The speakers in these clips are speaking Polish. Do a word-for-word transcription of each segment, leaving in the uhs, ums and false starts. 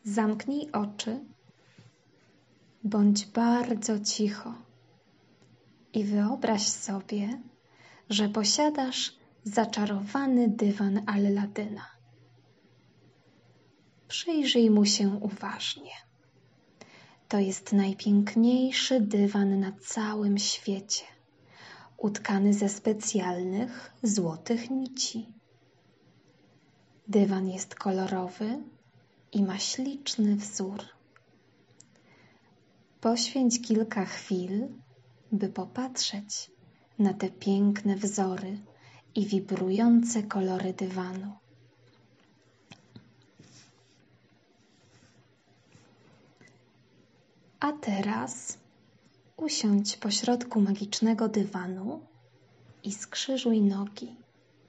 Zamknij oczy, bądź bardzo cicho i wyobraź sobie, że posiadasz zaczarowany dywan Alladyna. Przyjrzyj mu się uważnie. To jest najpiękniejszy dywan na całym świecie, utkany ze specjalnych złotych nici. Dywan jest kolorowy i ma śliczny wzór. Poświęć kilka chwil, by popatrzeć na te piękne wzory i wibrujące kolory dywanu. A teraz usiądź pośrodku magicznego dywanu i skrzyżuj nogi.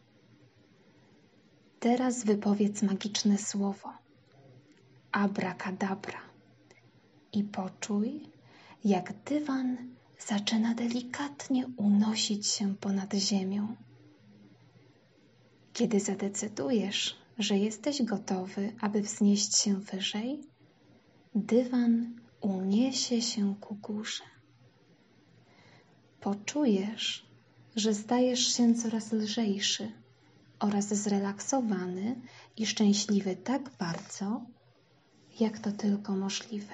Teraz wypowiedz magiczne słowo abracadabra i poczuj, jak dywan zaczyna delikatnie unosić się ponad ziemią. Kiedy zadecydujesz, że jesteś gotowy, aby wznieść się wyżej, dywan uniesie się ku górze. Poczujesz, że stajesz się coraz lżejszy oraz zrelaksowany i szczęśliwy tak bardzo, jak to tylko możliwe.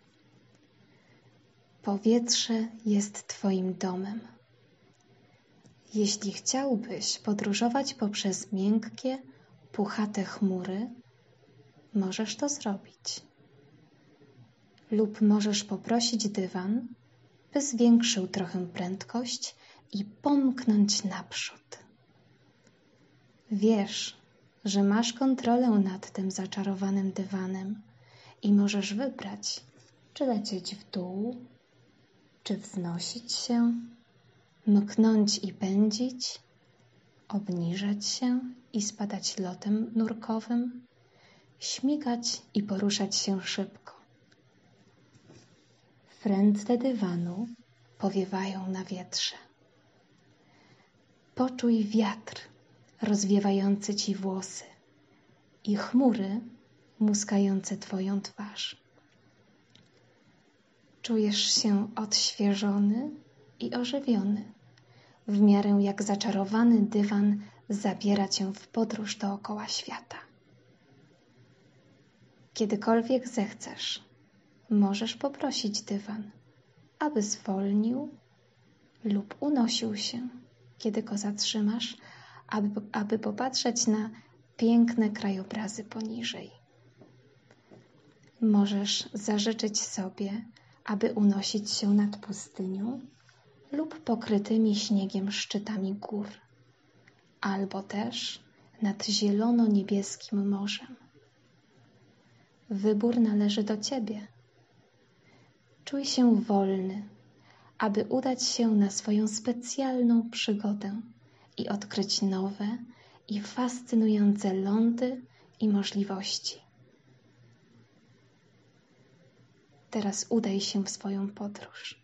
Powietrze jest Twoim domem. Jeśli chciałbyś podróżować poprzez miękkie, puchate chmury, możesz to zrobić. Lub możesz poprosić dywan, by zwiększył trochę prędkość i pomknąć naprzód. Wiesz, że masz kontrolę nad tym zaczarowanym dywanem i możesz wybrać, czy lecieć w dół, czy wznosić się, mknąć i pędzić, obniżać się i spadać lotem nurkowym, śmigać i poruszać się szybko. Frędze dywanu powiewają na wietrze. Poczuj wiatr rozwiewający Ci włosy i chmury muskające Twoją twarz. Czujesz się odświeżony i ożywiony, w miarę jak zaczarowany dywan zabiera Cię w podróż dookoła świata. Kiedykolwiek zechcesz, możesz poprosić dywan, aby zwolnił lub unosił się, kiedy go zatrzymasz, aby, aby popatrzeć na piękne krajobrazy poniżej. Możesz zażyczyć sobie, aby unosić się nad pustynią lub pokrytymi śniegiem szczytami gór, albo też nad zielono-niebieskim morzem. Wybór należy do Ciebie. Czuj się wolny, aby udać się na swoją specjalną przygodę i odkryć nowe i fascynujące lądy i możliwości. Teraz udaj się w swoją podróż.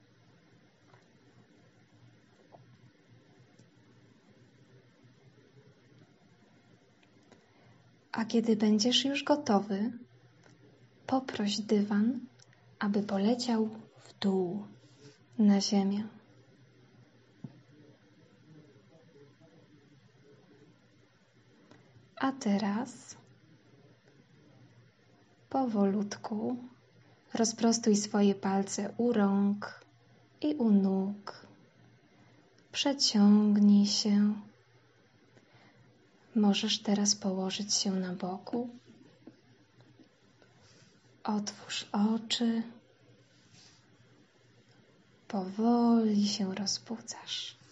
A kiedy będziesz już gotowy, poproś dywan, aby poleciał w dół, na ziemię. A teraz powolutku rozprostuj swoje palce u rąk i u nóg. Przeciągnij się. Możesz teraz położyć się na boku. Otwórz oczy. Powoli się rozbudzasz.